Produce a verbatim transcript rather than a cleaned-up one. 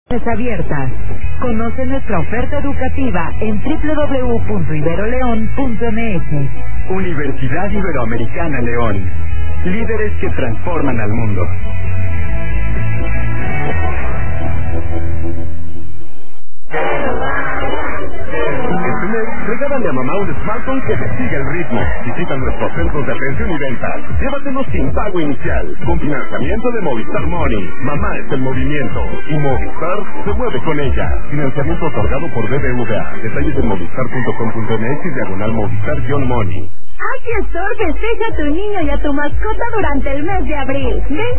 abiertas. Conoce nuestra oferta educativa en doble u doble u doble u punto ibero león punto eme equis. Universidad Iberoamericana León. Líderes que transforman al mundo. Este mes, regálale a mamá un smartphone que te siga el ritmo. Visita nuestros centros de atención y ventas. Llévatelos sin pago inicial, con financiamiento de Movistar Money. Mamá es el movimiento y Movistar se mueve con ella. Financiamiento otorgado por B B V A. Detalles en movistar punto com punto eme equis diagonal Movistar-Money. Aquí Store festeja a tu niño y a tu mascota durante el mes de abril. Ven